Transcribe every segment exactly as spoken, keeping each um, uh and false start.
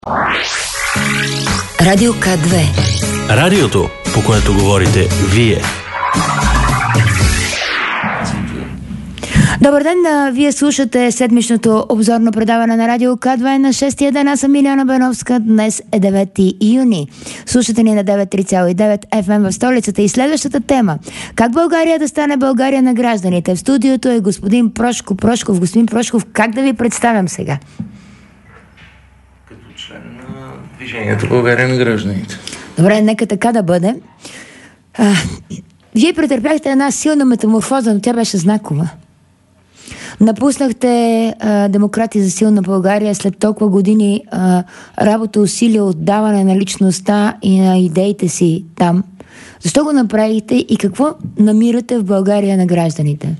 Радио К две. Радиото, по което говорите вие. Добър ден, вие слушате седмичното обзорно предаване на Радио К две на шестия ден. Аз съм Милиана Беновска. Днес е девети юни. Слушате ни на девет три цяло и девет Еф Ем в столицата. И следващата тема: как България да стане България на гражданите? В студиото е господин Прошко Прошков. Господин Прошков, как да ви представям сега? Като член на Движението България на гражданите. Добре, нека така да бъде. А, вие претърпяхте една силна метаморфоза, но тя беше знакова. Напуснахте а, Демократи за силна България след толкова години а, работа, усилия, отдаване на личността и на идеите си там. Защо го направихте и какво намирате в България на гражданите?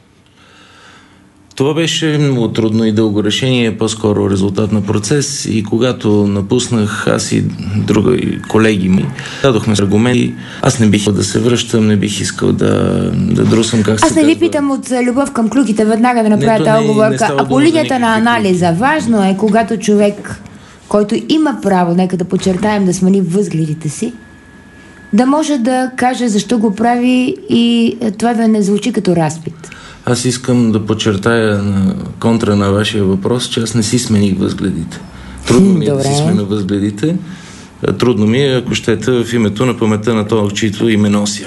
Това беше много трудно и дълго решение, по-скоро резултат на процес, и когато напуснах, аз и други колеги ми дадохме аргументи. Аз не бих искал да се връщам, не бих искал да, да друсам как се Аз не ви казва. питам от любов към клюките веднага да направя тази оговорка, а по линията на анализа. Важно е, когато човек, който има право, нека да подчертаем, да смени възгледите си, да може да каже защо го прави и това да не звучи като разпит. Аз искам да подчертая на контра на вашия въпрос, че аз не си смених възгледите. Трудно ми е да си смена възгледите. Трудно ми е, ако щете, в името на паметта на това, чието име нося.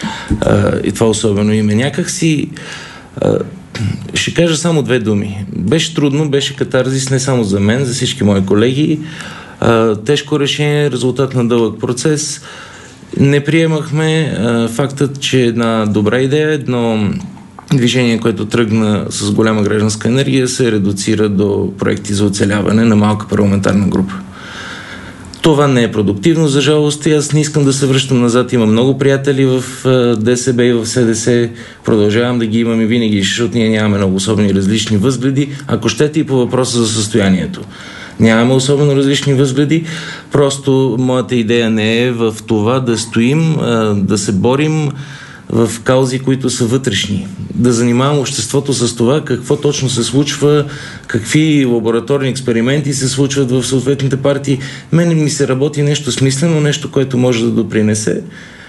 А, и това особено име. Някак си а, ще кажа само две думи. Беше трудно, беше катарзис не само за мен, за всички мои колеги. А, тежко решение, резултат на дълъг процес. Не приемахме а, фактът, че една добра идея, едно движение, което тръгна с голяма гражданска енергия, се редуцира до проекти за оцеляване на малка парламентарна група. Това не е продуктивно, за жалост, и аз не искам да се връщам назад. Има много приятели в Д С Б и в С Д С. Продължавам да ги имам и винаги, защото ние нямаме много особени различни възгледи, ако щете и по въпроса за състоянието. Нямаме особено различни възгледи, просто моята идея не е в това да стоим, да се борим в каузи, които са вътрешни. Да занимавам обществото с това какво точно се случва, какви лабораторни експерименти се случват в съответните партии. Мене ми се работи нещо смислено, нещо, което може да допринесе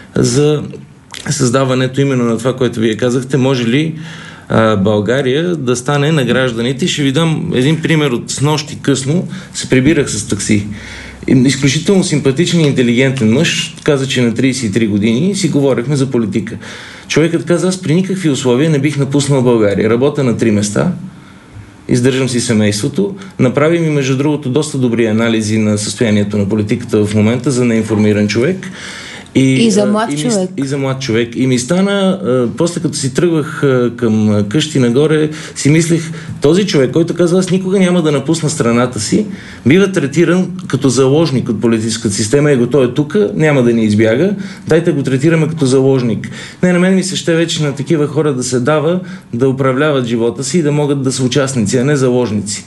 за създаването именно на това, което вие казахте. Може ли а, България да стане на гражданите? Ще ви дам един пример от снощи късно. Се прибирах с такси. Изключително симпатичен и интелигентен мъж, каза, че на трийсет и три години си говорихме за политика. Човекът каза: аз при никакви условия не бих напуснал България. Работя на три места, издържам си семейството, направи ми, между другото, доста добри анализи на състоянието на политиката в момента за неинформиран човек. И, и за млад и човек. Ми, и за млад човек. И ми стана, а, после като си тръгвах а, към къщи нагоре, си мислех, този човек, който казва: аз никога няма да напусна страната си, бива третиран като заложник от политическата система. Его той е тук, няма да ни избяга, дайте го третираме като заложник. Не, на мен ми се ще вече на такива хора да се дава да управляват живота си и да могат да са участници, а не заложници.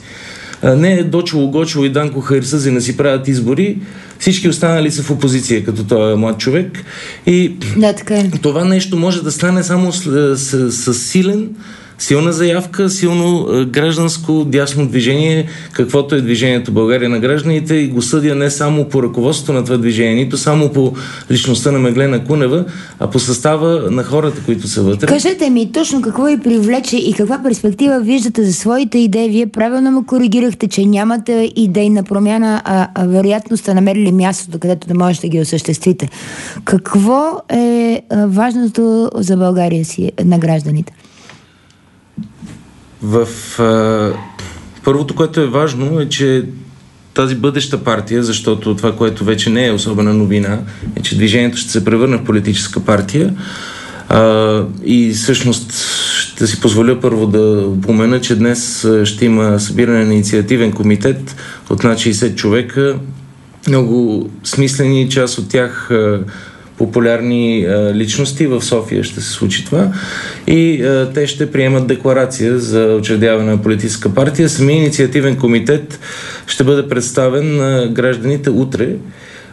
Не Дочо Гочо и Данко Хайрсъзи да си правят избори, всички останали са в опозиция, като този е млад човек. И да, така е. Това нещо може да стане само с, с, с силен, силна заявка, силно е, гражданско дясно движение, каквото е Движението България на гражданите, и го съдя не само по ръководството на това движение, нито само по личността на Меглена Кунева, а по състава на хората, които са вътре. Кажете ми точно какво ви привлече и каква перспектива виждате за своите идеи. Вие правилно ме коригирахте, че нямате идейна промяна, а, а вероятно сте намерили мястото, където да можете да ги осъществите. Какво е а, важното за България си на гражданите? В а, първото, което е важно, е, че тази бъдеща партия, защото това, което вече не е особена новина, е, че движението ще се превърне в политическа партия. А, и всъщност ще си позволя първо да упомена, че днес ще има събиране на инициативен комитет от над шейсет човека, много смислени, част от тях а, популярни а, личности. В София ще се случи това и а, те ще приемат декларация за учредяване на политическа партия. Самия инициативен комитет ще бъде представен на гражданите утре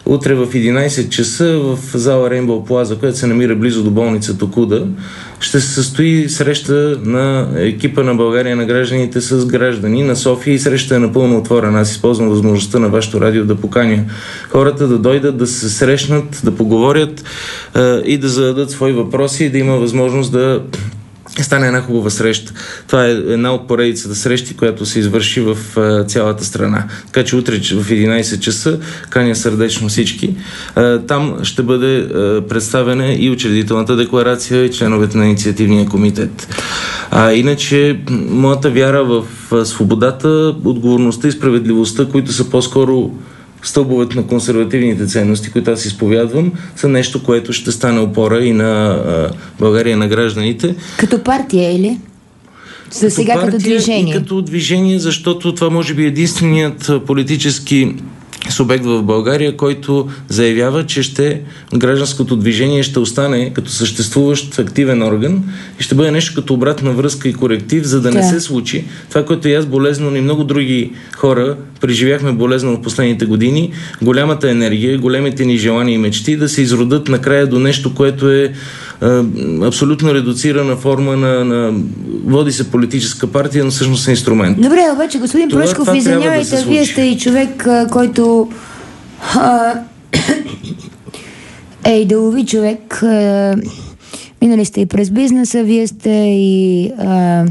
утре в единайсет часа в зала Рейнбоу Плаза, която се намира близо до болница Токуда, ще се състои среща на екипа на България на гражданите с граждани на София и среща е напълно отворена. Аз използвам възможността на вашето радио да поканя хората да дойдат, да се срещнат, да поговорят а, и да зададат свои въпроси и да има възможност да стане една хубава среща. Това е една от поредицата срещи, която се извърши в а, цялата страна. Така че утре в единайсет часа каня сърдечно всички. А, там ще бъде а, представена и учредителната декларация и членовете на инициативния комитет. А иначе, моята вяра в а, свободата, отговорността и справедливостта, които са по-скоро стълбовете на консервативните ценности, които аз изповядвам, са нещо, което ще стане опора и на а, България, на гражданите. Като партия или? За сега като движение? И като движение, защото това може би е единственият политически субект в България, който заявява, че ще гражданското движение ще остане като съществуващ активен орган и ще бъде нещо като обратна връзка и коректив, за да, да. не се случи това, което и аз болезнено и много други хора преживяхме болезнено в последните години, голямата енергия, големите ни желания и мечти да се изродат накрая до нещо, което е а, абсолютно редуцирана форма на, на води се политическа партия, но всъщност е инструмент. Добре, обаче, господин Плешков, извинявайте, да вие сте и човек, който а, е идеалови човек. А, минали сте и през бизнеса, вие сте и а,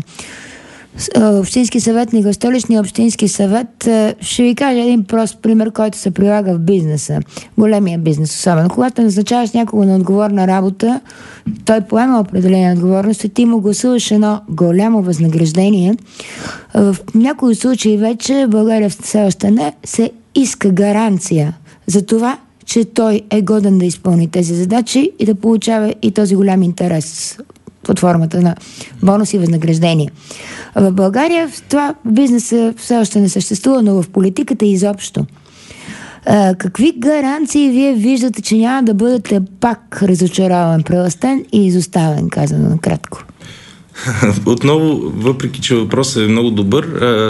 общински съветник в Столичния общински съвет. Ще ви кажа един прост пример, който се прилага в бизнеса. Големия бизнес особено. Когато назначаваш някого на отговорна работа, той поема определена отговорност и ти му гласуваш едно голямо възнаграждение. В някои случаи вече, България все още не, се иска гаранция за това, че той е годен да изпълни тези задачи и да получава и този голям интерес под формата на бонуси и възнаграждения. В България в това бизнеса все още не съществува, но в политиката изобщо. А, какви гаранции вие виждате, че няма да бъдете пак разочарован, прелъстен и изоставен, казано накратко? Отново, въпреки че въпросът е много добър,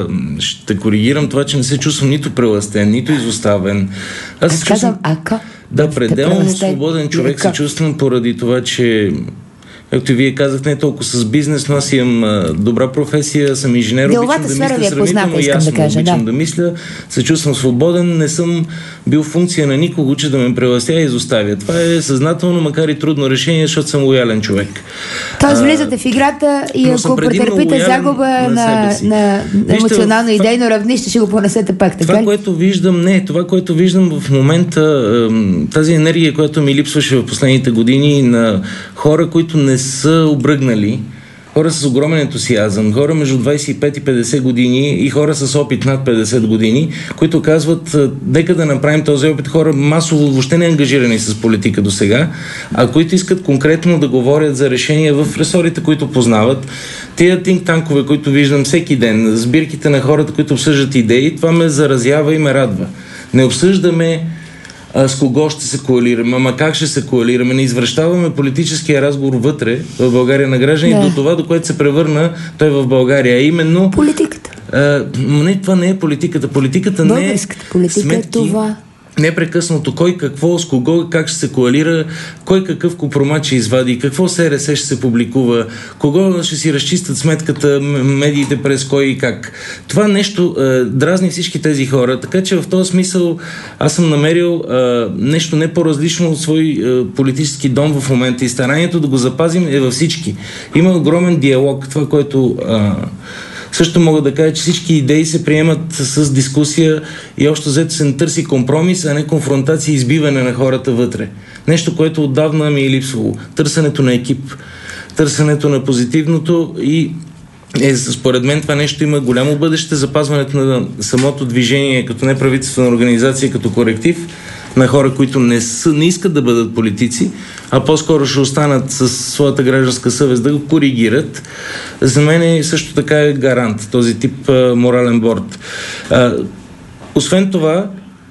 ще коригирам това, че не се чувствам нито прелъстен, нито изоставен. Аз се чувствам... Ака? Да, пределно свободен човек се чувствам поради това, че както вие казахте, не толкова с бизнес, но аз имам а, добра професия, съм инженер, деловата обичам да мисля сравнително ясно, да кажа, обичам да. да мисля, се чувствам свободен, не съм бил функция на никого, че да ме прелъстя и изоставя. Това е съзнателно, макар и трудно решение, защото съм лоялен човек. Тоест влизате в играта и ако претърпите загуба на, на, на емоционално и идейно равнище, ще го понесете пак, така Това, ли? което виждам, не, това, което виждам в момента, тази енергия, която ми липсваше в последните години на хора, които не са обръгнали, хора с огромен ентусиазъм, хора между двайсет и пет и петдесет години и хора с опит над петдесет години, които казват, дека да направим този опит, хора масово въобще не ангажирани с политика до сега, а които искат конкретно да говорят за решения в ресорите, които познават. Тия тинк-танкове, които виждам всеки ден, сбирките на хората, които обсъждат идеи, това ме заразява и ме радва. Не обсъждаме А, с кого ще се коалираме, ама как ще се коалираме, не извръщаваме политическия разговор вътре в България на граждани, да. До това, до което се превърна той в България. А именно... Политиката. А, не, това не е политиката. Политиката не е българската политика сметки, е това. Непрекъснато кой какво, с кого, как ще се коалира, кой какъв компромат ще извади, какво СРС ще се публикува, кого ще си разчистят сметката, медиите през кой и как. Това нещо е, дразни всички тези хора, така че в този смисъл аз съм намерил е, нещо не по-различно от свой е, политически дом в момента и старанието да го запазим е във всички. Има огромен диалог, това, което... Е, Също мога да кажа, че всички идеи се приемат с дискусия и общо взето се не търси компромис, а не конфронтация и избиване на хората вътре. Нещо, което отдавна ми е липсвало. Търсенето на екип, търсенето на позитивното и е, според мен това нещо има голямо бъдеще, запазването на самото движение като неправителствена организация, като коректив на хора, които не, са, не искат да бъдат политици, а по-скоро ще останат със своята гражданска съвест да го коригират. За мен е също така е гарант този тип а, морален борд. А, освен това,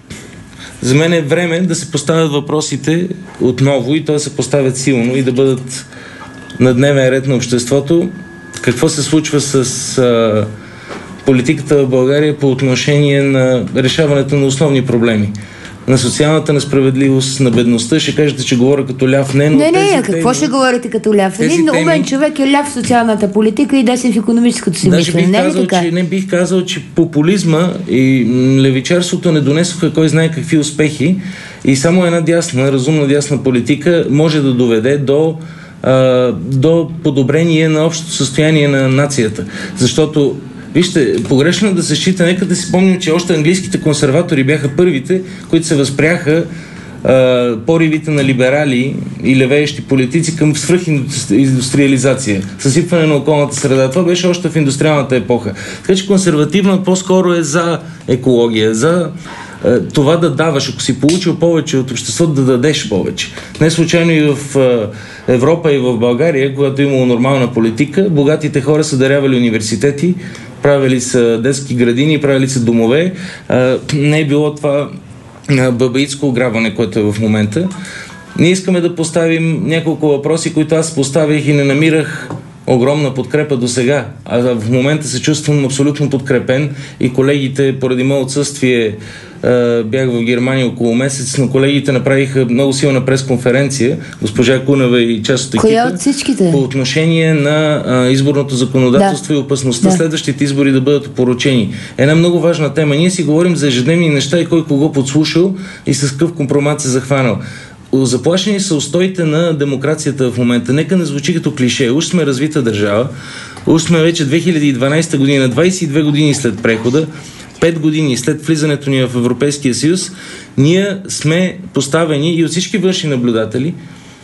за мен е време да се поставят въпросите отново и то да се поставят силно и да бъдат на дневен ред на обществото. Какво се случва с а, политиката в България по отношение на решаването на основни проблеми? на социалната несправедливост, на бедността. Ще кажете, че говоря като ляв. Не, но не, не, тези какво теми, ще говорите като ляв? Един теми, умен човек е ляв в социалната политика и десен в икономическото си даже мислене. Бих Не, казал, че, не бих казал, че популизма и левичарството не донесоха кой знае какви успехи и само една дясна, разумна дясна политика може да доведе до до подобрение на общото състояние на нацията. Защото, вижте, погрешно е да се счита, нека да си помним, че още английските консерватори бяха първите, които се възпряха а, поривите на либерали и левеещи политици към свръхиндустриализация, съсипване на околната среда. Това беше още в индустриалната епоха. Така че консервативна по-скоро е за екология, за това да даваш, ако си получил повече от обществото, да дадеш повече. Не случайно и в Европа и в България, когато е имало нормална политика, богатите хора са дарявали университети, правили са детски градини, правили са домове. Не е било това бабаитско ограбване, което е в момента. Ние искаме да поставим няколко въпроси, които аз поставих и не намирах огромна подкрепа до сега, а в момента се чувствам абсолютно подкрепен и колегите, поради мое отсъствие, бях в Германия около месец, но колегите направиха много силна пресконференция, госпожа Кунева и част от екипа. Коя от всичките? По отношение на а, изборното законодателство, да, и опасността да, следващите избори да бъдат опорочени. Една много важна тема. Ние си говорим за ежедневни неща и кой кого подслушал и с какъв компромат се захванал. Заплашени са устоите на демокрацията в момента. Нека не звучи като клише. Уж сме развита държава. Уж сме вече две хиляди и дванадесета година, двадесет и две години след прехода, пет години след влизането ни в Европейския съюз. Ние сме поставени и от всички външни наблюдатели,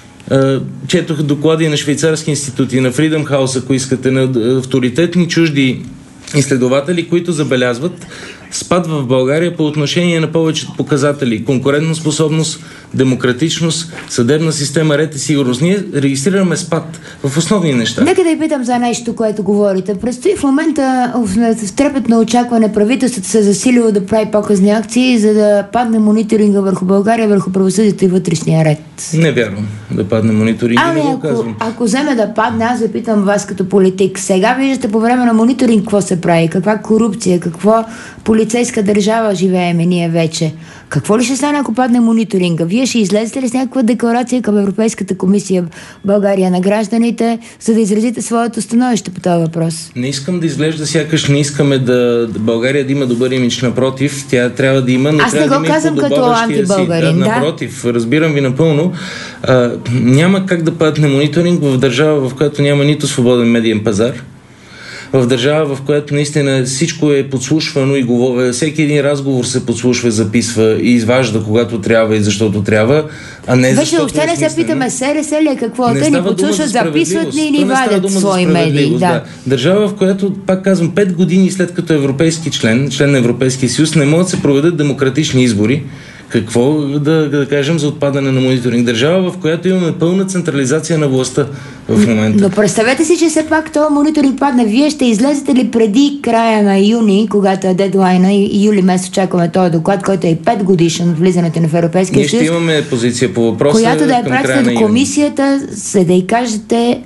четох доклади на швейцарски институти, на Freedom House, ако искате, на авторитетни чужди изследователи, които забелязват спад в България по отношение на повечето показатели. Конкурентна способност, демократичност, съдебна система, ред и сигурност. Ние регистрираме спад в основни неща. Нека да ви питам за нещо, което говорите. Предстои в момента в трепетно очакване правителството се засилило да прави по-късни акции, за да падне мониторинга върху България, върху правосъдието и вътрешния ред. Не вярвам да падне мониторинга. Ами не ако, ако вземе да падне, аз ви питам вас като политик. Сега виждате по време на мониторинг какво се прави, каква корупция, какво полицейска държава живееме ние вече. Какво ли ще стане, ако падне мониторинга? Вие ще излезете ли с някаква декларация към Европейската комисия България на гражданите, за да изразите своето становище по този въпрос? Не искам да изглежда сякаш не искаме да, да България да има добър имидж. Напротив, тя трябва да има, но аз трябва не го да има казвам като антибългарин. Да, напротив, разбирам ви напълно. А, няма как да падне мониторинг в държава, в която няма нито свободен медиен пазар, в държава, в която наистина всичко е подслушвано и говоря, всеки един разговор се подслушва, записва и изважда когато трябва и защото трябва, а не защото Вече въобще не се питаме СРС ли е какво? Те ни подслушват, записват ни и ни вадят свои медии. Да. Да. Държава, в която, пак казвам, пет години след като европейски член, член на Европейския съюз, не могат да се проведат демократични избори. Какво да, да кажем за отпадане на мониторинг? Държава, в която имаме пълна централизация на властта в момента. Но представете си, че все пак този мониторинг падне. Вие ще излезете ли преди края на юни, когато е дедлайна и юли месец очакваме този доклад, който е и пет годишен от влизането на в Европейския съюз? Ние ще имаме позиция по въпроса, която да я пратите до комисията, за да й кажете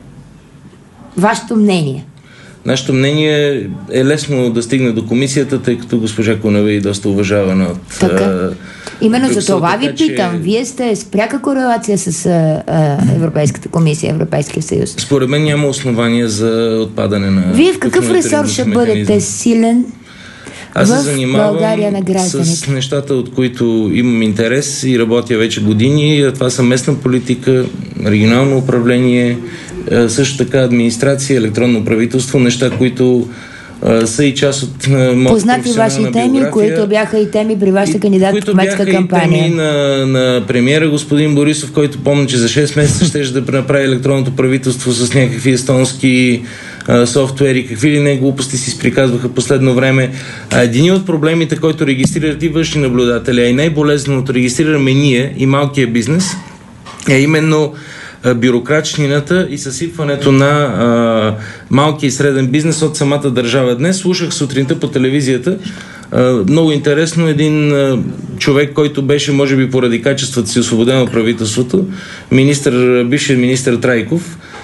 вашето мнение. Нашето мнение е лесно да стигне до комисията, тъй като госпожа Кунева е доста уважавана от... Така. А, Именно за Брюксел, това ви така, питам. че... Вие сте с пряка корелация с а, а, Европейската комисия, Европейския съюз. Според мен няма основания за отпадане на... Вие в какъв ресор ще бъдете силен? Аз в се занимавам България на гражданите с нещата, от които имам интерес и работя вече години. Това са местна политика, регионално управление, също така администрация, електронно правителство, неща, които а, са и част от моята познати ваши теми, които бяха и теми при вашата кандидат-кметска кампания. Които бяха и теми на, на премиера господин Борисов, който помня, че за шест месеца ще да направи електронното правителство с някакви естонски а, софтуери, какви ли не глупости си приказваха последно време. А един от проблемите, който регистрират и външни наблюдатели, а и най-болезненото регистрираме ние и малкия бизнес, е именно бюрократичнината и съсипването на а, малки и среден бизнес от самата държава. Днес слушах сутринта по телевизията а, много интересно един а, човек, който беше, може би поради качествата си, освободен от правителството, министър, бившият министър Трайков,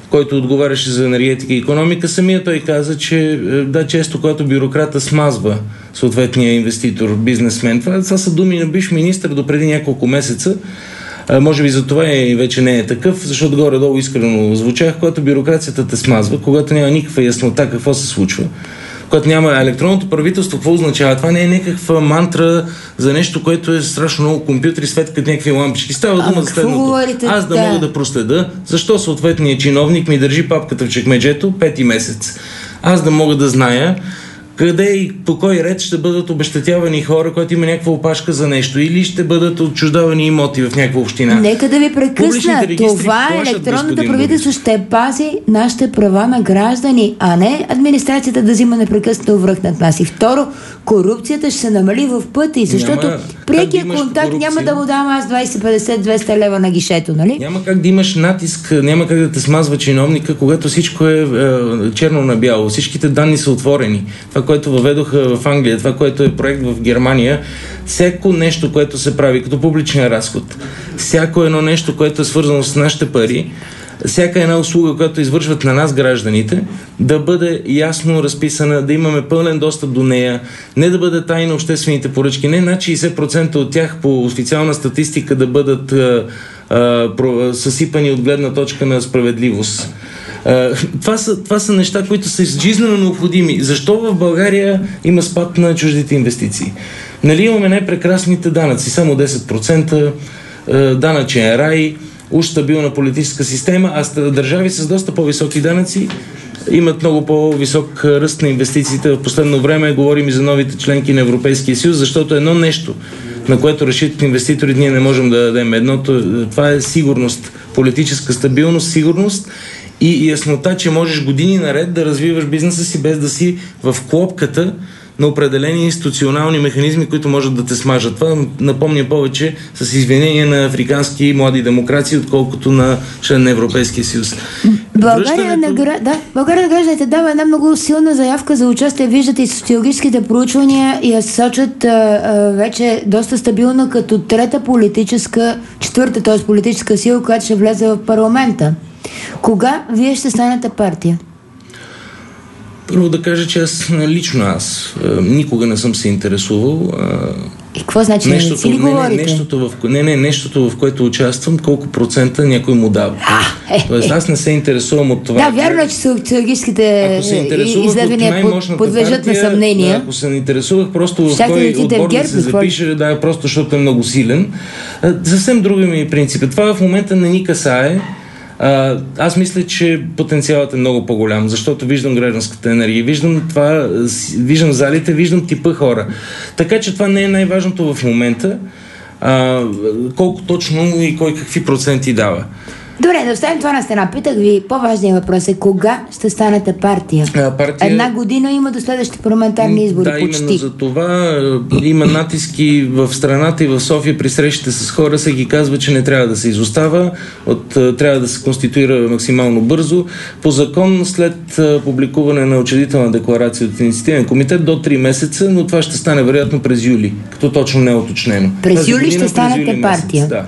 който отговаряше за енергетика и икономика, самия той каза, че да, често когато бюрократа смазва съответния инвеститор, бизнесмен, това, това са думи на бивш министър до преди няколко месеца. А, може би за това и вече не е такъв, защото горе-долу искрено звучах, когато бюрокрацията те смазва, когато няма никаква яснота какво се случва. Когато няма електронното правителство, какво означава? Това не е някаква мантра за нещо, което е страшно много компютри, светкат някакви лампички. Става дума за следното. Аз да, да мога да проследа защо съответният чиновник ми държи папката в чекмеджето пети месец. Аз да мога да зная къде и по кой ред ще бъдат обезщетявани хора, които има някаква опашка за нещо, или ще бъдат отчуждавани имоти в някаква община. Нека да ви прекъсна. Това е електронното правителство ще пази нашите права на граждани, а не администрацията да взима непрекъснато връх над нас. И второ, корупцията ще се намали в пъти, защото прекия да контакт корупция. Няма да му дам аз двайсет, петдесет, двеста лева на гишето, нали? Няма как да имаш натиск, няма как да те смазва чиновника, когато всичко е, е черно на бяло, всичките данни са отворени. Това, което въведоха в Англия, това, което е проект в Германия, всяко нещо, което се прави като публичен разход, всяко едно нещо, което е свързано с нашите пари, всяка една услуга, която извършват на нас гражданите, да бъде ясно разписана, да имаме пълен достъп до нея, не да бъде тайна обществените поръчки, не над шейсет процента от тях по официална статистика да бъдат а, а, съсипани от гледна точка на справедливост. Uh, това, са, това са неща, които са жизнено необходими. Защо в България има спад на чуждите инвестиции? Нали имаме най-прекрасните данъци, само десет процента, uh, данъчен рай, уж стабилна политическа система, а държави с доста по-високи данъци имат много по-висок ръст на инвестициите. В последно време говорим и за новите членки на Европейския съюз, защото едно нещо, на което решат инвеститори, ние не можем да дадем едното, това е сигурност, политическа стабилност, сигурност и яснота, че можеш години наред да развиваш бизнеса си без да си в клопката на определени институционални механизми, които можат да те смажат. Това напомня повече с извинение на африкански млади демокрации, отколкото на член на Европейския съюз. България, Връщането... на, гра... да, България на гражданите дава една много силна заявка за участие. Виждате и социологическите проучвания и я сочат а, а, вече доста стабилно като трета политическа, четвърта, т.е. политическа сила, която ще влезе в парламента. Кога вие ще станете партия? Първо да кажа, че аз, лично аз, никога не съм се интересувал. И какво значи? Нещото, не, не, не, нещото, в, не, не, нещото, в което участвам, колко процента някой му дава. А, е, Тоест, аз не се интересувам от това. Да, вярно е, че социологическите изследвания подлежат партия, на съмнения. Ако се интересувах просто в кой отбор да се запише, да, просто защото е много силен. Съвсем други ми принципи. Това в момента не ни касае. А, аз мисля, че потенциалът е много по-голям, защото виждам гражданската енергия, виждам това, виждам залите, виждам типа хора. Така че това не е най-важното в момента, а, колко точно и кой какви проценти дава. Добре, да оставим това на стена. Питах ви, по-важният въпрос е кога ще станете партия? А, партия... Една година има до следващите парламентарни избори, да, почти. Да, именно за това има натиски в страната и в София при срещите с хора, се ги казва, че не трябва да се изостава, от, трябва да се конституира максимално бързо. По закон, след публикуване на учредителна декларация от инициативен комитет до три месеца, но това ще стане вероятно през юли, като точно не е уточнено. През Тази юли ще станете юли партия? Месец, да.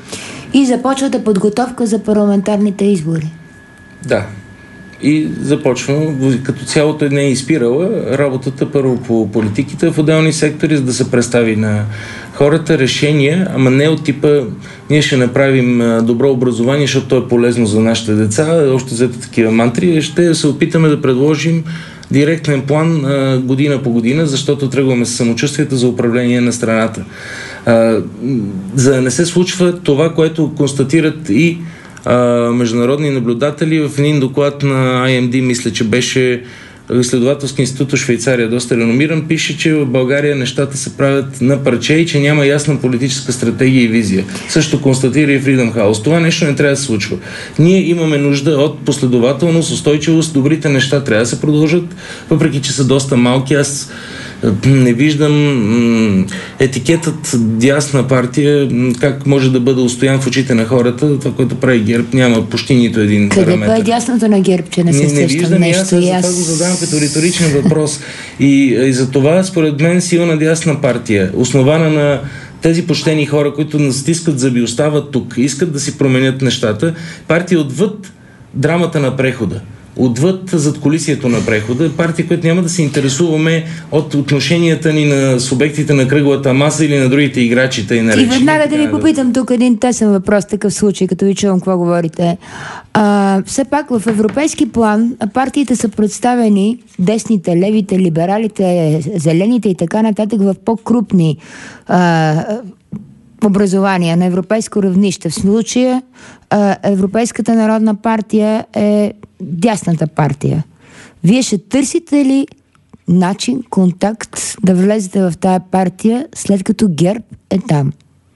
И започвате подготовка за парламентарните избори. Да. И започвам, като цялото не е изпирала, работата първо по политиките в отделни сектори, за да се представи на хората решения, ама не от типа ние ще направим добро образование, защото то е полезно за нашите деца, още взето такива мантри, ще се опитаме да предложим директен план а, година по година, защото тръгваме с самочувствието за управление на страната. А, за да не се случва това, което констатират и а, международни наблюдатели в един доклад на Ай Ем Ди, мисля, че беше изследователски институт в Швейцария, доста реномиран, пише, че в България нещата се правят на парче и че няма ясна политическа стратегия и визия. Също констатира и Freedom House. Това нещо не трябва да се случва. Ние имаме нужда от последователност, устойчивост, добрите неща трябва да се продължат, въпреки че са доста малки. Аз не виждам м- етикетът дясна партия как може да бъде устоян в очите на хората. Това, което прави ГЕРБ, няма почти нито един Къде параметр. Къде е дясното на ГЕРБ, че не се не, сещам не виждам нещо? Аз, и аз за това го задавам като риторичен въпрос. И, и за това, според мен, силна дясна партия, основана на тези почтени хора, които стискат зъби, остават тук, искат да си променят нещата. Партия отвъд драмата на прехода. Отвъд зад колисието на прехода, партия, която няма да се интересуваме от отношенията ни на субектите на кръглата маса или на другите играчи. И, и веднага да ви попитам тук един тесен въпрос, такъв случай, като ви чувам какво говорите. А, все пак в европейски план партиите са представени, десните, левите, либералите, зелените и така нататък, в по-крупни а, образования на европейско равнище. В случая а, Европейската народна партия е дясната партия. Вие ще търсите ли начин, контакт да влезете в тая партия, след като ГЕРБ е там?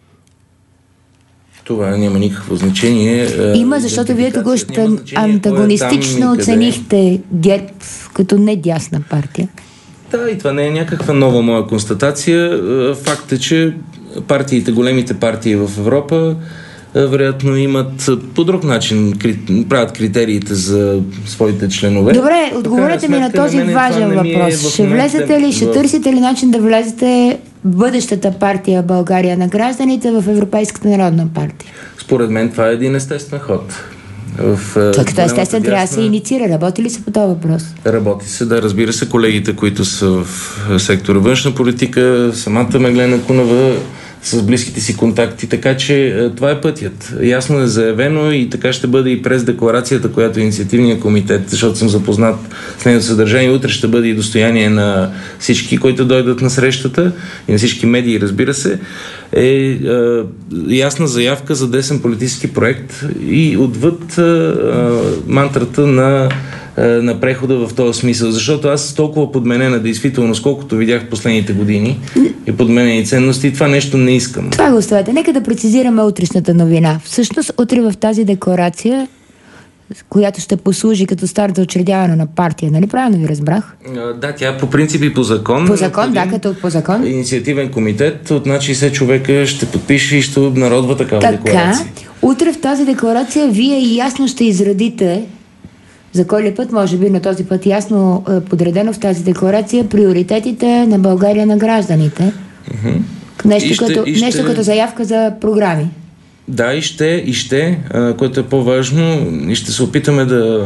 Това няма никакво значение. Има, защото вие току-що антагонистично е оценихте ГЕРБ като не дясна партия. Да, и това не е някаква нова моя констатация. Факт е, че партиите, големите партии в Европа вероятно имат по друг начин, правят критериите за своите членове. Добре, отговорете ми на този важен въпрос. Е ще влезете ли, ще в... търсите ли начин да влезете в бъдещата партия България на гражданите в Европейската народна партия? Според мен това е един естествен ход. Това като естествен трябва да се инициира. Работи ли се по този въпрос? Работи се, да, разбира се, колегите, които са в сектора външна политика, самата Меглена Кунева, с близките си контакти, така че това е пътят. Ясно е заявено и така ще бъде и през декларацията, която е инициативният комитет, защото съм запознат с нейното съдържание. Утре ще бъде и достояние на всички, които дойдат на срещата и на всички медии, разбира се, е, е ясна заявка за десен политически проект и отвъд е, мантрата на на прехода в този смисъл, защото аз толкова подменена действителност, колкото видях в последните години и подменени ценности, това нещо не искам. Това го оставете. Нека да прецизираме утрешната новина. Всъщност, утре в тази декларация, която ще послужи като старт за учредяване на партия, нали правилно ви разбрах? Да, тя по принцип и по закон. По закон, да, като по закон. Инициативен комитет от над шейсет човека ще подпише и ще обнародва такава така, декларация. Утре в тази декларация вие ясно ще изредите, за кой ли път, може би на този път ясно е подредено в тази декларация, приоритетите на България на гражданите. Mm-hmm. Нещо, ще, като, нещо ще... като заявка за програми. Да, и ще, и ще, а, което е по-важно, и ще се опитаме да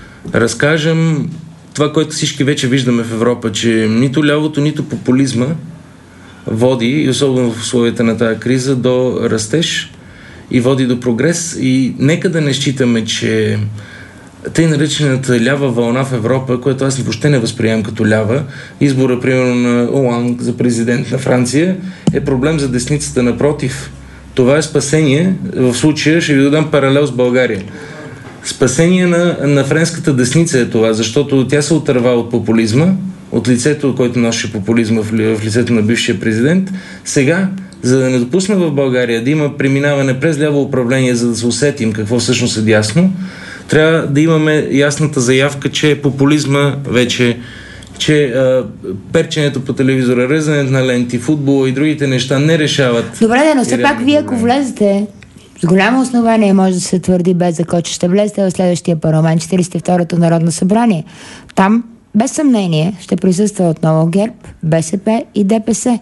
разкажем това, което всички вече виждаме в Европа, че нито лявото, нито популизма води, и особено в условията на тази криза, до растеж и води до прогрес. И нека да не считаме, че тъй наречената лява вълна в Европа, което аз въобще не възприемам като лява, избора, примерно, на Оланд за президент на Франция, е проблем за десницата. Напротив, това е спасение. В случая ще ви додам паралел с България. Спасение на, на френската десница е това, защото тя се отърва от популизма, от лицето, който носи популизма в, в лицето на бившия президент. Сега, за да не допусне в България да има преминаване през ляво управление, за да се усетим какво всъщност е дясно, трябва да имаме ясната заявка, че популизма вече, че а, перченето по телевизора, ръзането на ленти, футбола и другите неща не решават. Добре, но все пак вие, ако влезете, с голямо основание може да се твърди без закон, че ще влезете в следващия парламент, четиридесет и второто Народно събрание. Там, без съмнение, ще присъства отново ГЕРБ, БСП и ДПС.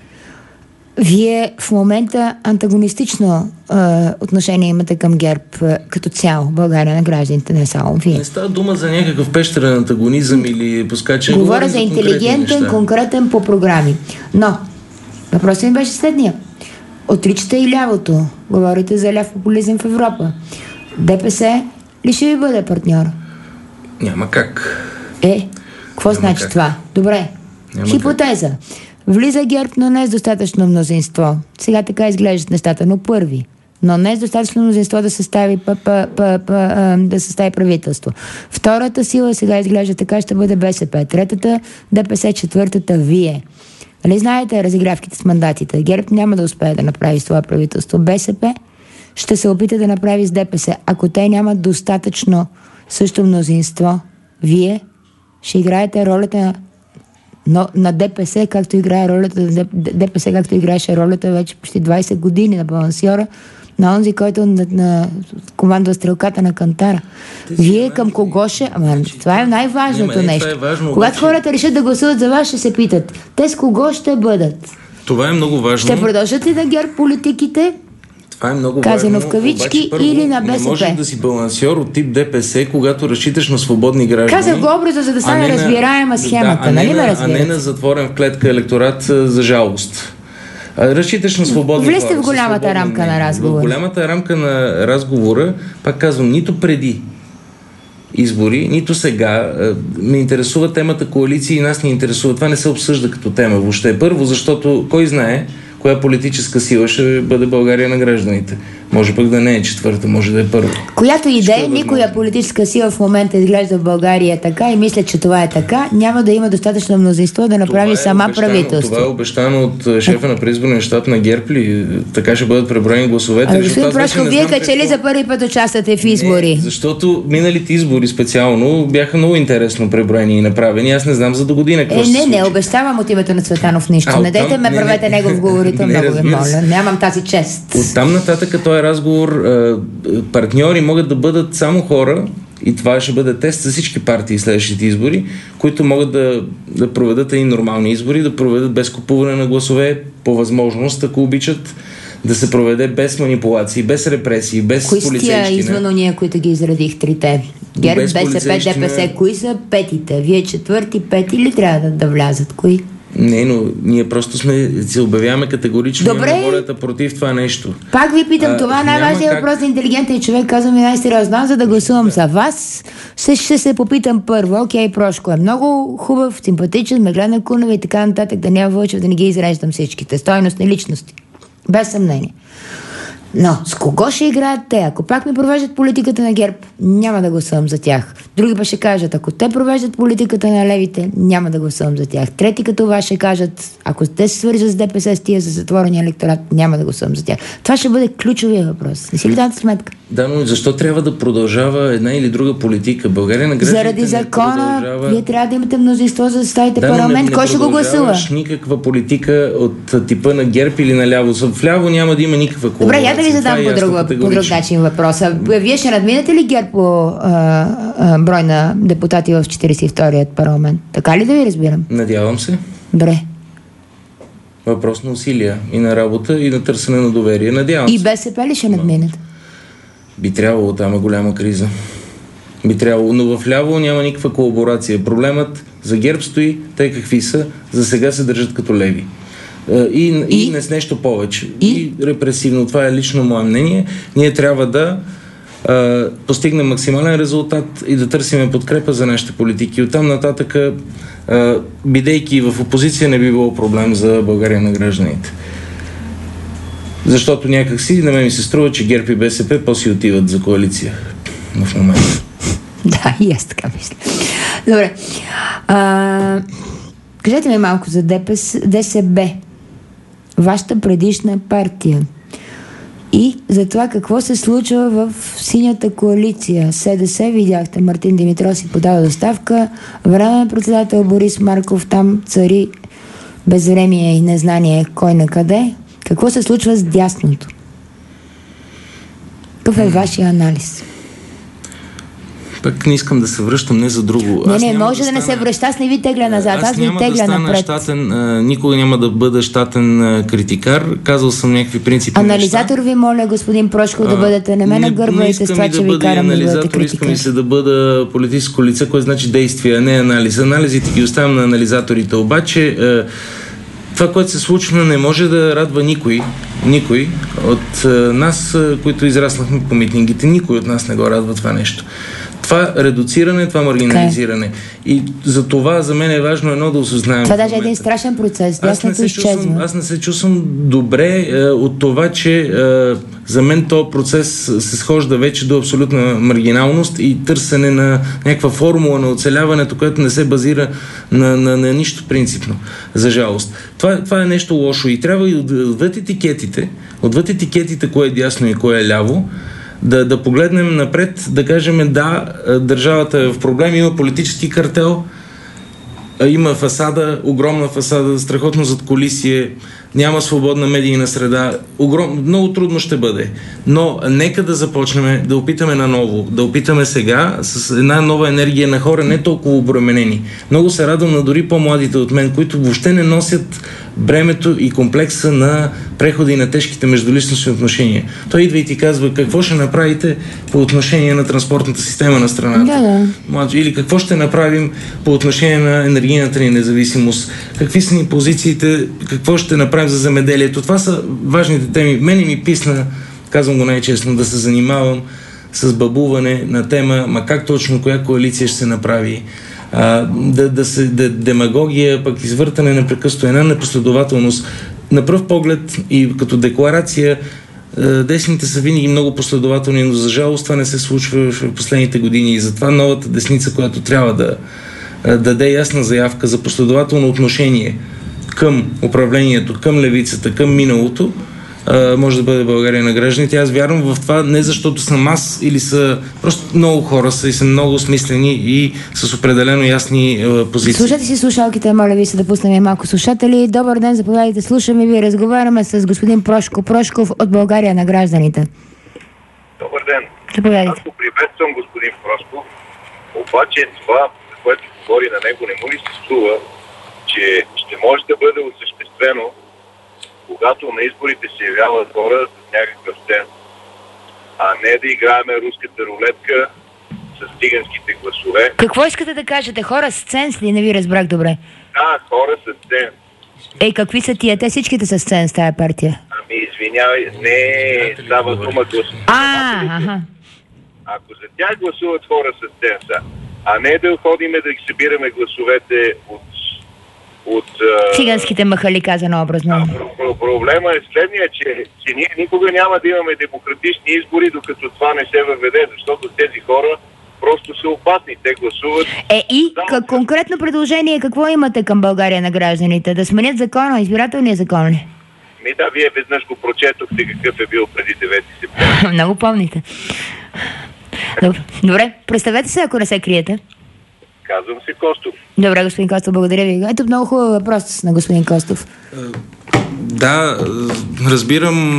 Вие в момента антагонистично е, отношение имате към ГЕРБ е, като цяло, България на гражданите, не само вие. Не става дума за някакъв пещерен антагонизъм или поскачен. Говоря за интелигентен, конкретен по програми. Но, въпросът ми беше следния. Отричате и лявото. Говорите за ляв популизъм в Европа. ДПС ли ще ви бъде партньор? Няма как. Е, какво значи как. Това? Добре. Няма хипотеза. Как. Влиза ГЕРБ, но не с достатъчно мнозинство. Сега така изглеждат нещата, но първи. Но не с достатъчно мнозинство да състави, п- п- п- п- да състави правителство. Втората сила сега изглежда така, ще бъде БСП. Третата ДПС, четвъртата вие. Нали знаете разигравките с мандатите? ГЕРБ няма да успее да направи с това правителство. БСП ще се опита да направи с ДПС. Ако те нямат достатъчно също мнозинство, вие ще играете ролята но на ДПС, както играе ролята, ДПС, както играеше ролята вече почти двайсет години на балансьора, на онзи, който на, на командва стрелката на кантара. Тези Вие към кого ще... Ама, това е най-важното не, нещо. Е важно, Когато обаче... хората решат да гласуват за вас, ще се питат, те с кого ще бъдат? Това е много важно. Ще продължат ли да ГЕРБ политиките? Това е много казано важно, в кавички, обаче, първо, или на БСП. Не можеш да си балансьор от тип ДПС, когато разчиташ на свободни граждани. Казах го образа, за да стане разбираема схемата, да, нали ме разбирате? разбирате? А не на затворен в клетка електорат за жалост. Разчиташ на свободни хора. Влезте в голямата рамка мнение. на разговора. В голямата рамка на разговора, пак казвам, нито преди избори, нито сега ме интересува темата коалиции и нас ни интересува. Това не се обсъжда като тема въобще. Първо, защото кой знае коя политическа сила ще бъде България на гражданите. Може пък да не е четвърта, може да е първа. Която идея, никоя политическа сила в момента изглежда в България така и мисля, че това е така, няма да има достатъчно мнозинство да направи е сама обещано, правителство. Това е обещано от шефа на предизборния щаб на ГЕРБ ли? Така ще бъдат преброени гласовете. А, господин Прошков, вие като че ли за първи път участвате в избори? Не, защото миналите избори специално бяха много интересно преброени и направени. Аз не знам за до година какво Е, се не, случи. не, обещавам от името на Цветанов нищо. А, не дайте ме не, правете не, него в говорите, не, много ви моля. се. Нямам тази чест. От там нататък този разговор, партньори могат да бъдат само хора, и това ще бъде тест за всички партии в следващите избори, които могат да, да проведат и нормални избори, да проведат без купуване на гласове, по възможност, ако обичат, да се проведе без манипулации, без репресии, без полицейщина. Кои сте извън ония, които ги изредих трите? ГЕРБ, БСП, ДПС, кои са петите? Вие четвърти, пети или трябва да, да влязат? Кои? Не, но ние просто сме, се обявяваме категорично на волята против това нещо. Пак ви питам, а, това е най-важният как... въпрос на интелигентен човек, казвам и най-сериозно, за да гласувам за вас. Ще, ще се попитам първо, окей, Прошко е много хубав, симпатичен, Меглена Кунева и така нататък, да няма Вълчев, да не ги изреждам всичките. Стойностни личности. Без съмнение. Но с кого ще играят те? Ако пак ми провеждат политиката на ГЕРБ, няма да гласувам за тях. Други па ще кажат, ако те провеждат политиката на левите, няма да гласувам за тях. Трети като вас ще кажат, ако те се свържат с ДПС с тия за затворения електорат, няма да гласувам за тях. Това ще бъде ключовия въпрос. Не си ли дадете сметка? Да, но защо трябва да продължава една или друга политика? България на гражданите заради закона, продължава... вие трябва да имате мнозинство за да ставите да, парламент. Не, Кой ще го гласува? Никаква политика от типа на ГЕРБ или на ляво. Вляво няма да има никаква колаборация. Добре, я да ви задам по друг, по друг начин въпроса. Вие ще надминете ли ГЕРБ по а, а, брой на депутати в четиридесет и вторият парламент? Така ли да ви разбирам? Надявам се. Добре. Въпрос на усилия и на работа, и на търсене на доверие. Надявам се. И БСП ли ще надминете? Би трябвало, там е голяма криза. Би трябвало, но в ляво няма никаква колаборация. Проблемът за ГЕРБ стои, те какви са, за сега се държат като леви. И, и, и не с нещо повече. И? и репресивно. Това е лично мое мнение. Ние трябва да а, постигнем максимален резултат и да търсим подкрепа за нашите политики. Оттам нататък, а, бидейки в опозиция, не би било проблем за България на гражданите. Защото някакси на мен ми се струва, че ГЕРБ и БСП по-си отиват за коалиция в момента. Да, и аз така мисля. Добре. А, кажете ми малко за ДПС, ДСБ. Вашата предишна партия. И за това какво се случва в синята коалиция. СДС, видяхте, Мартин Димитров си подава доставка, временен председател Борис Марков, там цари безвремие и незнание кой на къде. Какво се случва с дясното? Какъв е вашия анализ? Пък не искам да се връщам не за друго. Не, не, може да, да не се връща, аз не ви тегля назад, аз, аз ви тегля да напред. Щатен, а, никога няма да бъда щатен а, критикар. Казал съм някакви принципи. Анализатор неща. Ви моля, господин Прошков, да бъдете. Не ме нагърбвайте с това, че да ви карам да бъдете критикар. Искам и се да бъда политическо лице, което значи действие, а не анализ. Анализите ги оставям на анализаторите. Обаче а, това, което се случва, не може да радва никой. Никой от а, нас, а, които израснахме по митингите. Никой от нас не го радва това нещо. Това редуциране, това маргинализиране. Okay. И за това за мен е важно едно да осъзнаем. Това даже е един страшен процес. Аз не, се чувствам, аз не се чувствам добре е, от това, че е, за мен този процес се схожда вече до абсолютна маргиналност и търсене на някаква формула на оцеляването, което не се базира на, на, на нищо принципно. За жалост. Това, това е нещо лошо и трябва и отвъд етикетите, отвъд етикетите кое е дясно и кое е ляво, Да, да погледнем напред, да кажем да, държавата е в проблем, има политически картел, има фасада, огромна фасада, страхотно задкулисие, няма свободна медийна среда, огром... много трудно ще бъде. Но нека да започнем, да опитаме наново, да опитаме сега с една нова енергия на хора, не толкова обременени. Много се радвам на дори по-младите от мен, които въобще не носят бремето и комплекса на прехода и на тежките междуличностни отношения. Той идва и ти казва какво ще направите по отношение на транспортната система на страната. Да, да. Или какво ще направим по отношение на енергийната ни независимост. Какви са ни позициите, какво ще направим за земеделието. Това са важните теми. Мене ми писна, казвам го най-честно, да се занимавам с бабуване на тема, ма как точно коя коалиция ще се направи. А, да, да се, да, демагогия, пък извъртане непрекъснато, една непоследователност. На пръв поглед и като декларация десните са винаги много последователни, но за жалост това не се случва в последните години и затова новата десница, която трябва да, да даде ясна заявка за последователно отношение към управлението, към левицата, към миналото, може да бъде България на гражданите. Аз вярвам в това не защото съм аз или са просто много хора са и са много смислени и с определено ясни позиции. Слушайте си слушалките, моля ви се да пуснем малко слушатели. Добър ден, заповядайте, слушаме ви. Разговаряме с господин Прошко Прошков от България на гражданите. Добър ден. Заповядайте. Аз го приветствам, господин Прошков, обаче това, което говори на него, не му ли се струва, че ще може да бъде осъществено, когато на изборите се явяват хора с някакъв ценз, а не да играеме руската рулетка с циганските гласове. Какво искате да кажете? Хора с ценз ли? Не ви разбрах добре. Да, хора с ценз. Ей, какви са тия? Те всичките са с ценз, тая партия. Ами, извинявай, не става дума гласове. А, аха. Ако за тях гласуват хора с ценза, а не да ходиме да ги събираме гласовете от от... Циганските махали, казано образно. Да, проблема е следния, че, че ние никога няма да имаме демократични избори, докато това не се въведе, защото тези хора просто са опасни. Те гласуват... Е, и как, конкретно предложение, какво имате към България на гражданите? Да сменят закона, избирателния закон ли? Ми да, вие веднъж го прочетохте какъв е бил преди девети септември. Много помните. Добре, представете се, ако не се криете. Казвам се Костов. Добре, господин Костов, благодаря ви. Ето много хубав въпрос на господин Костов. Да, разбирам...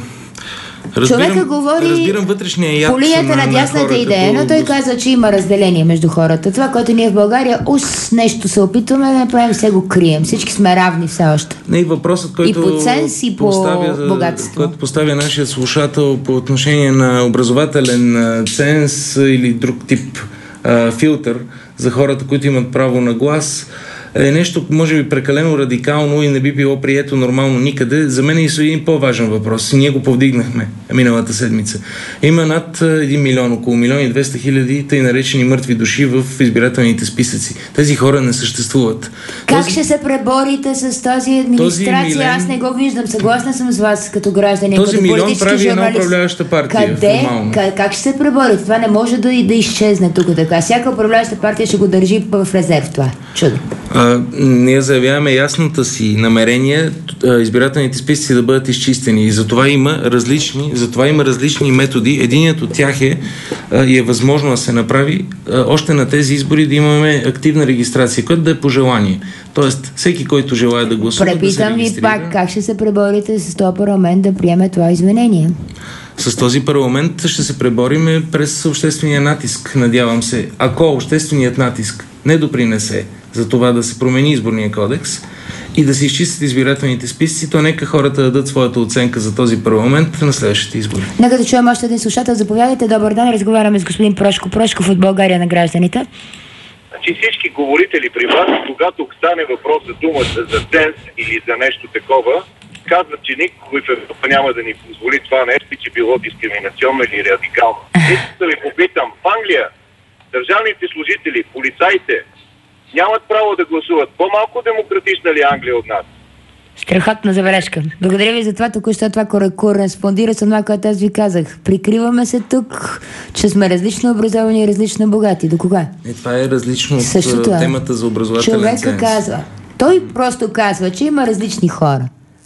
Разбирам, Човека говори разбирам вътрешния яд по линията на, на дясната идея, но той казва, че има разделение между хората. Това, което ние в България уж нещо се опитваме да направим, все го крием. Всички сме равни все още. Не, и въпросът, който и по ценз, и по поставя, богатство. Който поставя нашия слушател по отношение на образователен ценз или друг тип а, филтър за хората, които имат право на глас, е нещо, може би, прекалено радикално и не би било прието нормално никъде. За мен е и един по-важен въпрос. Ние го повдигнахме миналата седмица. Има над един милион, около милион и двеста хиляди тъй наречени мъртви души в избирателните списъци. Тези хора не съществуват. Как този... ще се преборите с тази администрация? Този милен... Аз не го виждам. Съгласна съм с вас като граждани. Този като милион прави една журналист. управляваща партия. Къде? Как, как ще се преборите? Това не може да, да изчезне тук така. Всяка управляваща партия ще го държи в резерв това. Чудо. А, ние заявяваме ясната си намерение избирателните списъци да бъдат изчистени и затова има различни, затова има различни методи. Единият от тях е и е възможно да се направи още на тези избори да имаме активна регистрация, която да е по желание. Тоест, всеки, който желая да гласува, да се регистрира. Ви пак, как ще се преборите с този парламент да приеме това изменение? С този парламент ще се пребориме през обществения натиск, надявам се. Ако общественият натиск не допринесе за това да се промени изборния кодекс и да се изчистят избирателните списъци, то нека хората дадат своята оценка за този парламент на следващите избори. Нека да чуем още един слушател. Заповядайте. Добър ден. Разговаряме с господин Прошко Прошков от България на гражданите. Значи всички говорители при вас, когато стане въпрос за думата за ценз или за нещо такова, казват, че никой в Европа няма да ни позволи това нещо, че било дискриминационно или радикално. Искам да ви попитам, в Англия държавните служители, полицаите нямат право да гласуват. По-малко демократична ли Англия от нас? Страхотна забележка. Благодаря ви за това. Току-що това кореспондира с това, което аз ви казах. Прикриваме се тук, че сме различно образовани и различно богати. До кога? Е, това е различно от Същото, темата за образователен ценз. Човека казва. Той просто казва, че има различни хора.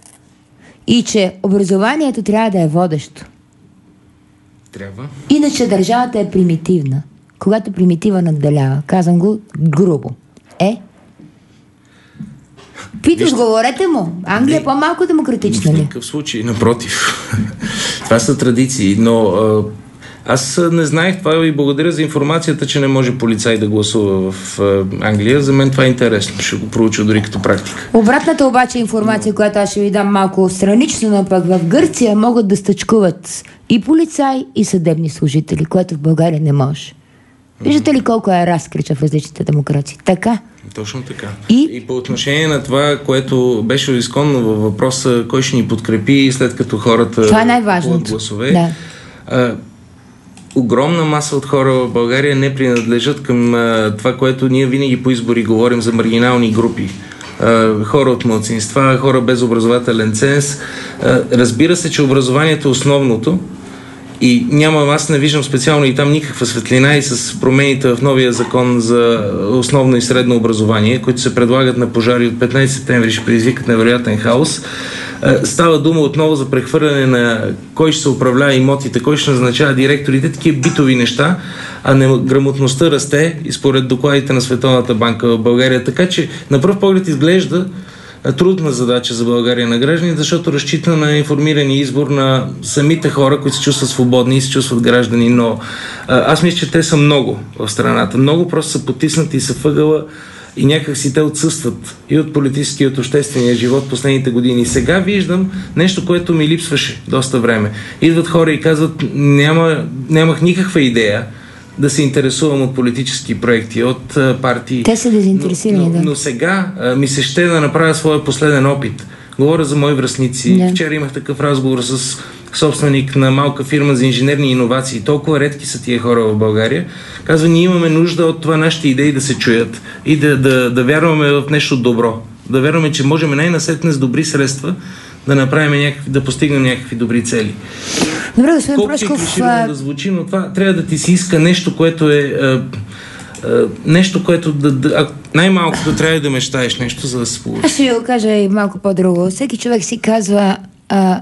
И че образованието трябва да е водещо. Трябва. Иначе държавата е примитивна. Когато примитива надделява, казвам го грубо. Е? Питаш, говорете му. Англия е по-малко демократична ли? В никакъв случай, напротив. Това са традиции, но а, аз не знаех това и благодаря за информацията, че не може полицай да гласува в а, Англия. За мен това е интересно. Ще го проуча дори като практика. Обратната обаче информация, но... която аз ще ви дам малко странично, но пък в Гърция могат да стъчкуват и полицай, и съдебни служители, което в България не може. Виждате ли колко е разкрича в различните демокрации? Така. Точно така. И? И по отношение на това, което беше изконно във въпроса, кой ще ни подкрепи след като хората това е най-важното. Гласове. Да. А, огромна маса от хора в България не принадлежат към а, това, което ние винаги по избори говорим за маргинални групи. А, хора от малцинства, хора без образователен ценз. А, разбира се, че образованието е основното. И няма, аз не виждам специално и там никаква светлина и с промените в новия закон за основно и средно образование, които се предлагат на пожари от петнайсети септември, ще предизвикат невероятен хаос. Става дума отново за прехвърляне на кой ще се управлява имотите, кой ще назначава директорите, такива битови неща, а неграмотността расте и според докладите на Световната банка в България. Така че на пръв поглед изглежда трудна задача за България на граждани, защото разчита на информирани избор на самите хора, които се чувстват свободни и се чувстват граждани, но а, аз мисля, че те са много в страната. Много просто са потиснати и са въгъла и някак си те отсъстват и от политически, и от обществения живот последните години. Сега виждам нещо, което ми липсваше доста време. Идват хора и казват, Няма, нямах никаква идея да се интересувам от политически проекти, от а, партии. Те са дезинтересирани, но, но, да. но сега а, ми се ще да направя своя последен опит. Говоря за мои връстници. Да. Вчера имах такъв разговор с собственик на малка фирма за инженерни иновации. Толкова редки са тия хора в България. Казва, ние имаме нужда от това нашите идеи да се чуят и да, да, да вярваме в нещо добро. Да вярваме, че можем най-насетне с добри средства да направим някакви, да постигнем някакви добри цели. Добре, господин Колко Прошков... е клиширано да звучи, но това трябва да ти си иска нещо, което е а, а, нещо, което да, да, най-малкото трябва да мечтаеш нещо, за да се получи. Аз ще ви го кажа и малко по-друго. Всеки човек си казва а,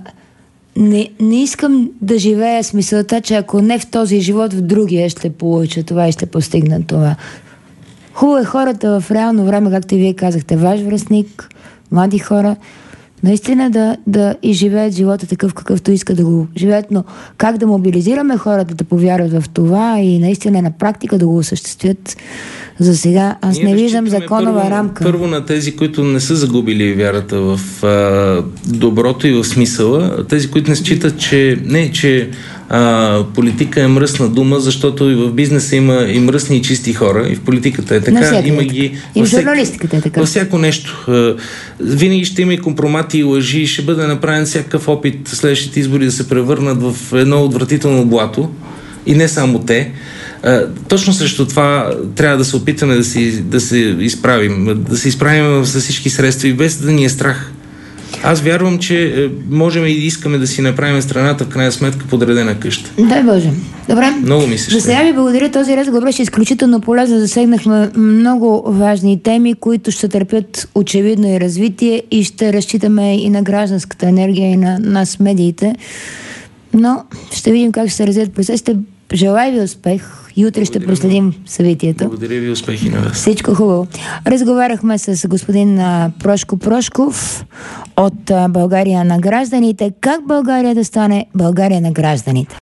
не, не искам да живея с мисълта, че ако не в този живот, в другия ще получа това и ще постигна това. Хубаво е хората в реално време, както и вие казахте, ваш връстник, млади хора, наистина да, да изживеят живота такъв, какъвто иска да го живеят, но как да мобилизираме хората да повярват в това и наистина на практика да го осъществят. За сега аз Ние не виждам законова първо, рамка. Първо на тези, които не са загубили вярата в а, доброто и в смисъла, тези, които не считат, че не, че а, политика е мръсна дума, защото и в бизнеса има и мръсни и чисти хора, и в политиката е така, има ги... И в журналистиката е така. Във всяко нещо. А, винаги ще има и компромати и лъжи, и ще бъде направен всякакъв опит следващите избори да се превърнат в едно отвратително блато. И не само те. А, точно срещу това трябва да се опитаме да, си, да се изправим. Да се изправим с всички средства и без да ни е страх. Аз вярвам, че можем и искаме да си направим страната в крайна сметка подредена къща. Дай Боже. Добре. Много ми се ще. За сега ви благодаря. Този разговор беше изключително полезен. Засегнахме много важни теми, които ще търпят очевидно и развитие и ще разчитаме и на гражданската енергия, и на нас, медиите. Но ще видим как ще се развият процесите. Желая ви успех. И утре ще проследим събитието. Благодаря ви, успехи на вас. Всичко хубаво. Разговаряхме с господин Прошко Прошков от България на гражданите. Как България да стане България на гражданите?